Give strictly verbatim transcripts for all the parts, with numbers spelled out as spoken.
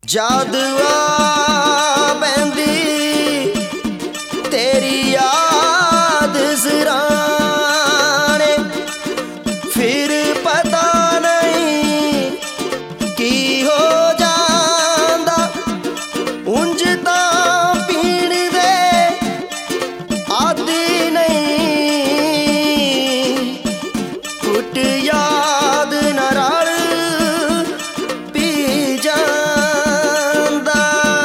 जादुआ बैंदी तेरी याद सराने, फिर पता नहीं की हो जांदा। उंज तां पीण दे आदी नहीं, कुट याद ना रल पी जांदा।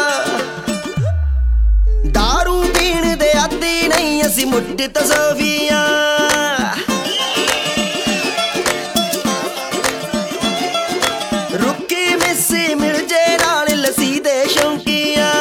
दारू पीण दे आदी नहीं असी मुट तसवीयां, रुकी मिस्सी मिल जे नाल लसी दे शौकियां।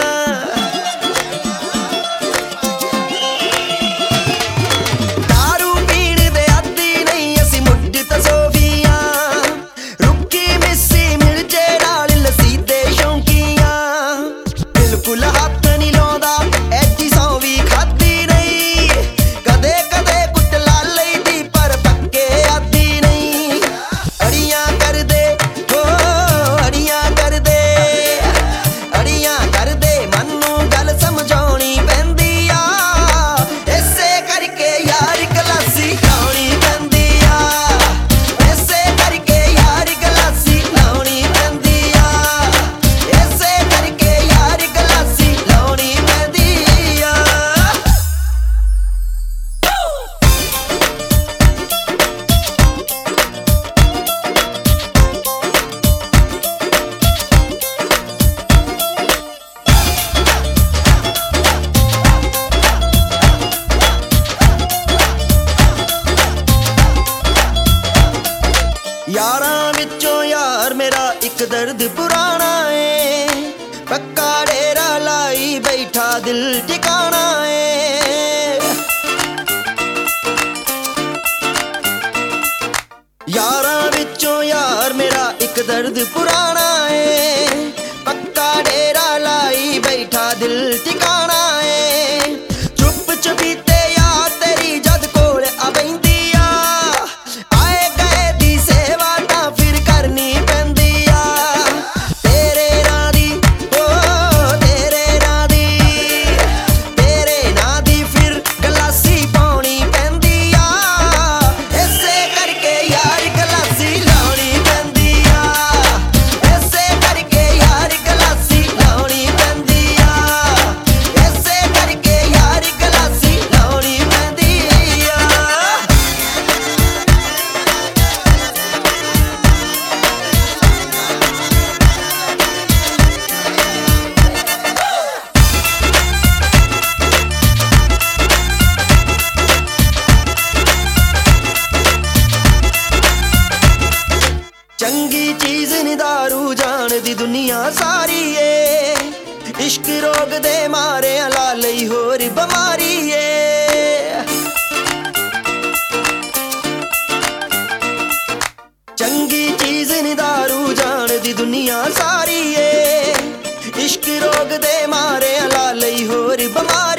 दारू पीण दे आदी नहीं असी मुट तसवीयां, रुकी मिस्सी मिल जे नाल लसी दे शौकियां। बिल्कुल हत्थ नहीं लाउंदा ऐडी सौ भी खाधी नहीं, कदे कदे कुट ला लईदी पर पक्के आदी नहीं। अड़ियां कर दे हो अड़ियां कर दे, अड़ियां कर दे मन्नू गल समझाउणी पैंदी आ, इसे करके यार गलासी लाउणी पैंदी आ, इसे करके यार गलासी लाउणी पैंदी आ, इसे करके यार गलासी लाउणी पैंदी आ। यारां विचों यार मेरा एक दर्द पुराना है, पक्का डेरा लाई बैठा दिल ठिकाना है। यारां विचों यार मेरा एक दर्द पुराना है, पक्का डेरा लाई बैठा दिल ठिकाना है। चुप चपीते यार तेरी जद कोल आ बैंदी आ, आए गए दी सेवा तां फिर करनी पैंदी आ। तेरे नां दी ओ तेरे नां दी, तेरे नां दी फिर गलासी पाउणी पैंदी आ, इसे करके यार गलासी लाउणी पैंदी आ, इसे करके यार गलासी लाउणी पैंदी आ, इसे करके यार गलासी लाउणी पैंदी आ। चंगी चीज नी दारू जान दी दुनिया सारी है, इश्क रोग दे मारे ला लई होर बमारी है। चंगी चीज नी दारू जान दी दुनिया सारी है, इश्क रोग दे मारे ला लई होर बमारी